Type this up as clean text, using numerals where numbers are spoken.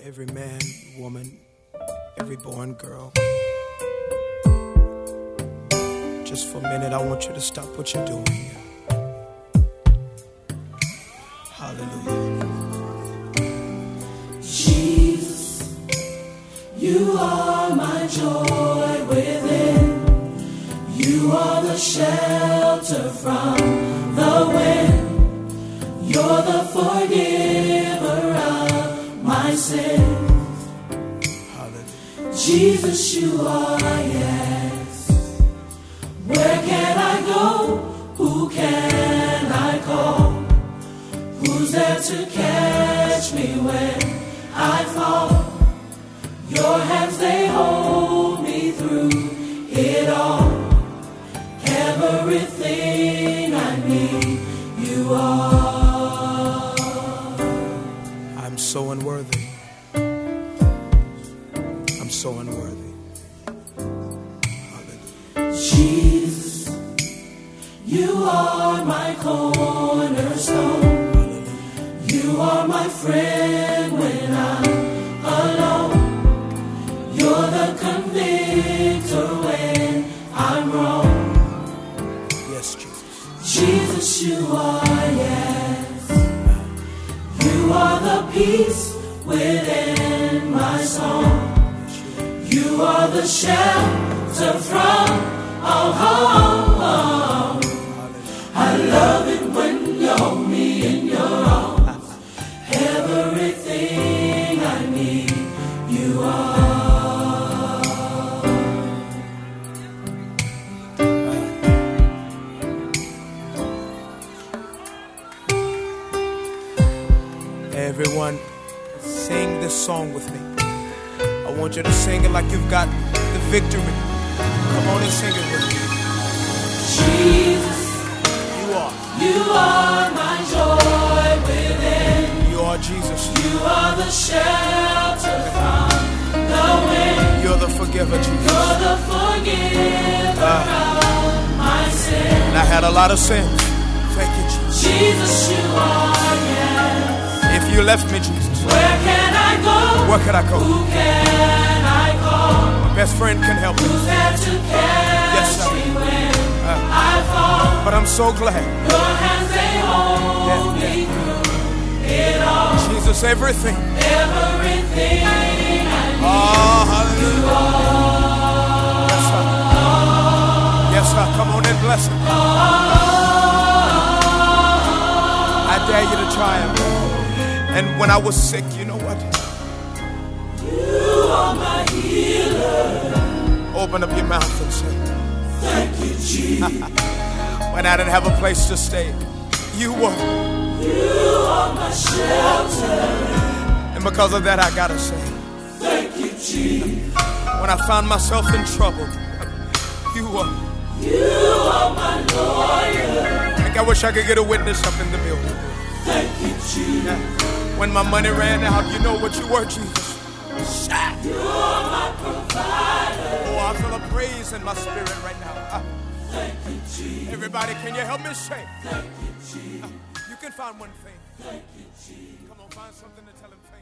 every man, woman, every boy and girl. Just for a minute, I want you to stop what you're doing here. Hallelujah. Jesus, you are my joy within. You are the shelter from the wind. You're the forgiver of my sins. Hallelujah. Jesus, you are, yes. Where can I go? Who can I call? Who's there to catch me when I fall? Your hands, they hold me through it all. Everything I need, you are. I'm so unworthy. I'm so unworthy. Hallelujah. Jesus, you are my cornerstone. You are my friend when I'm alone. You're the convictor when I'm wrong. Yes, Jesus. Jesus, you are, yes. You are the peace within my song. You are the shelter from all harm. I love it when you hold me in your arms. Everything I need, you are. Everyone, sing this song with me. I want you to sing it like you've got the victory. Come on and sing it with me. Jesus, You are my joy within. You are Jesus. You are the shelter from the wind. You're the forgiver, Jesus. You're the forgiver of my sin. And I had a lot of sins. Thank you, Jesus. Jesus, you are, yes. If you left me, Jesus, where can I go? Where can I go? Who can I call? My best friend can help me. Who's there to catch me when I fall? But I'm so glad. Your hands, they hold me through it all. Jesus, everything. Everything I need. Oh, hallelujah. You are. Yes, sir. Yes, sir. Come on and bless him. I dare you to try him. And when I was sick, you know what? You are my healer. Open up your mouth and say, thank you, Jesus. When I didn't have a place to stay, you were. You are my shelter. And because of that, I gotta say, thank you, Jesus. When I found myself in trouble, you were. You are my lawyer. I wish I could get a witness up in the building. Thank you, Jesus. When my money ran out, you know what you were, Jesus. You are my provider. Oh, I feel a praise in my spirit right now. Thank you, Jesus. Everybody, can you help me say? Thank you, Jesus. You can find one thing. Thank you, Jesus. Come on, find something to tell him.